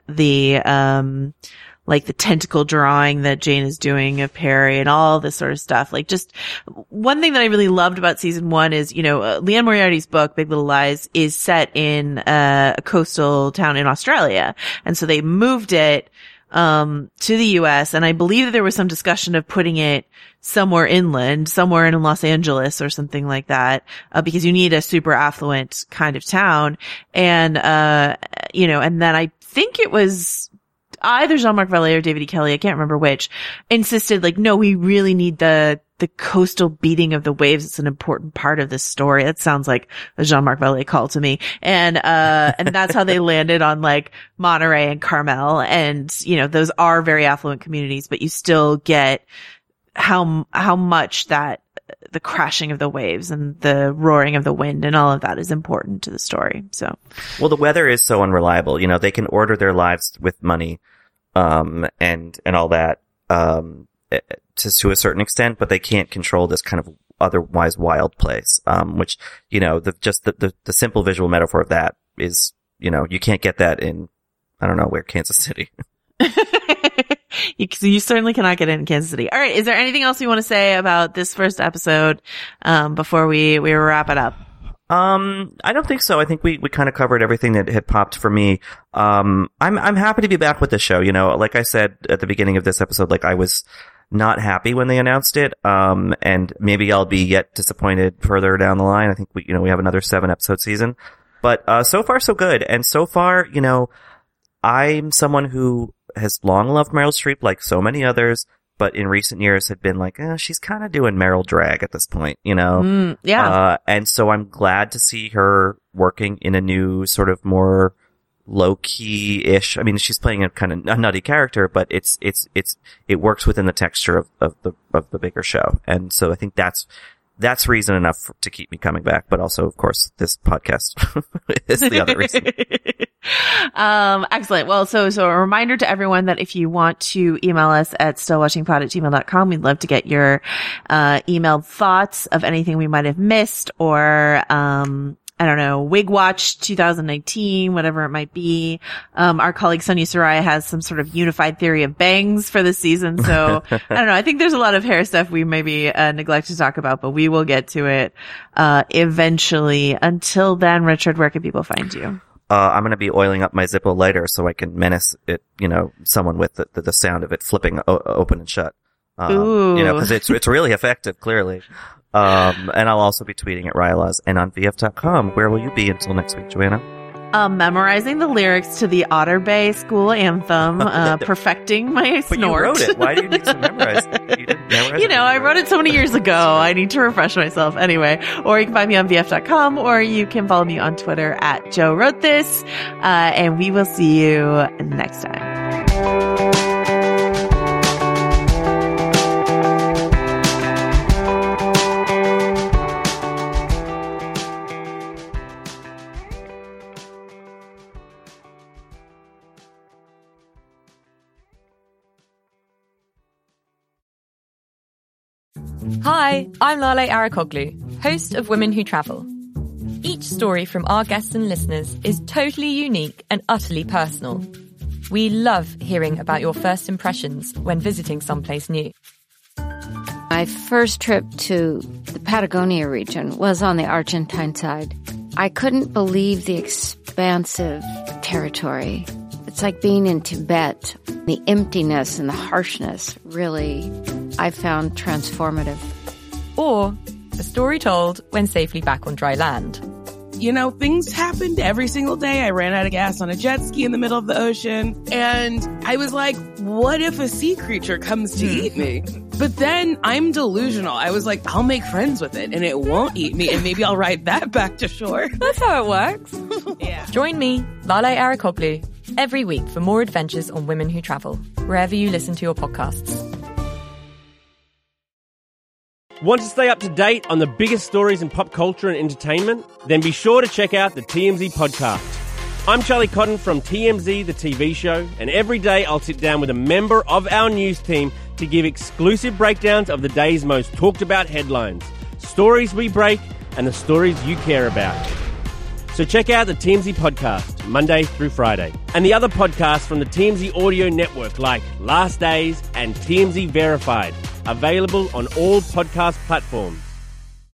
like the tentacle drawing that Jane is doing of Perry and all this sort of stuff. Like, just one thing that I really loved about season one is, Liane Moriarty's book, Big Little Lies, is set in a coastal town in Australia. And so they moved it to the US, and I believe that there was some discussion of putting it somewhere inland, somewhere in Los Angeles or something like that, because you need a super affluent kind of town. And and then I think it was either Jean-Marc Vallée or David E. Kelley, I can't remember which, insisted like, no, we really need the coastal beating of the waves. It's an important part of this story. That sounds like a Jean-Marc Vallée call to me. And that's how they landed on like Monterey and Carmel. And, those are very affluent communities, but you still get how much that the crashing of the waves and the roaring of the wind and all of that is important to the story. So, well, the weather is so unreliable. They can order their lives with money, and all that, to a certain extent, but they can't control this kind of otherwise wild place. Which, the simple visual metaphor of that is, you can't get that in, I don't know where, Kansas City. You certainly cannot get it in Kansas City. All right. Is there anything else you want to say about this first episode, before we wrap it up? I don't think so. I think we kind of covered everything that had popped for me. I'm happy to be back with the show. Like I said at the beginning of this episode, like I was not happy when they announced it. And maybe I'll be yet disappointed further down the line. I think we have another 7-episode season, but, so far so good. And so far, I'm someone who has long loved Meryl Streep like so many others, but in recent years had been like, she's kind of doing Meryl drag at this point, Yeah. And so I'm glad to see her working in a new sort of more low-key-ish. I mean, she's playing a kind of a nutty character, but it works within the texture of the bigger show. And so I think that's reason enough to keep me coming back. But also, of course, this podcast is the other reason. Excellent. Well, so a reminder to everyone that if you want to email us at stillwatchingpod@gmail.com, we'd love to get your, emailed thoughts of anything we might have missed or, I don't know, Wig Watch 2019, whatever it might be. Our colleague Sonia Saraya has some sort of unified theory of bangs for this season. So I don't know. I think there's a lot of hair stuff we maybe neglect to talk about, but we will get to it eventually. Until then, Richard, where can people find you? I'm going to be oiling up my Zippo lighter so I can menace it, someone with the sound of it flipping open and shut. Cause it's really effective, clearly. And I'll also be tweeting at Rylas and on VF.com. Where will you be until next week, Joanna? Memorizing the lyrics to the Otter Bay school anthem, perfecting my snort. But you wrote it. Why do you need to memorize it? You didn't memorize it? I wrote it so many years ago. I need to refresh myself anyway. Or you can find me on VF.com, or you can follow me on Twitter at Joe Wrote This. And we will see you next time. Hi, I'm Lale Arikoglu, host of Women Who Travel. Each story from our guests and listeners is totally unique and utterly personal. We love hearing about your first impressions when visiting someplace new. My first trip to the Patagonia region was on the Argentine side. I couldn't believe the expansive territory. It's like being in Tibet. The emptiness and the harshness really, I found transformative. Or a story told when safely back on dry land. You know, things happened every single day. I ran out of gas on a jet ski in the middle of the ocean. And I was like, what if a sea creature comes to eat me? But then I'm delusional. I was like, I'll make friends with it and it won't eat me. And maybe I'll ride that back to shore. That's how it works. Yeah. Join me, Lale Arikoglu, every week for more adventures on Women Who Travel, wherever you listen to your podcasts. Want to stay up to date on the biggest stories in pop culture and entertainment? Then be sure to check out the TMZ podcast. I'm Charlie Cotton from TMZ, the TV show, and every day I'll sit down with a member of our news team to give exclusive breakdowns of the day's most talked about headlines, stories we break, and the stories you care about. So check out the TMZ podcast, Monday through Friday, and the other podcasts from the TMZ audio network like Last Days and TMZ Verified, available on all podcast platforms.